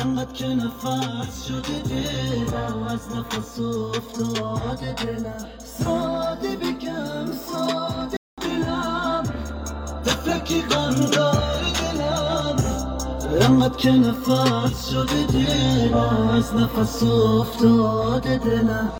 انقدر که نفس شده دلم، از نفس افتاده دلم. ساده بگم ساده دلم، تفلکی قندار دلم. انقدر که نفس شده دلم، از نفس افتاده دلم.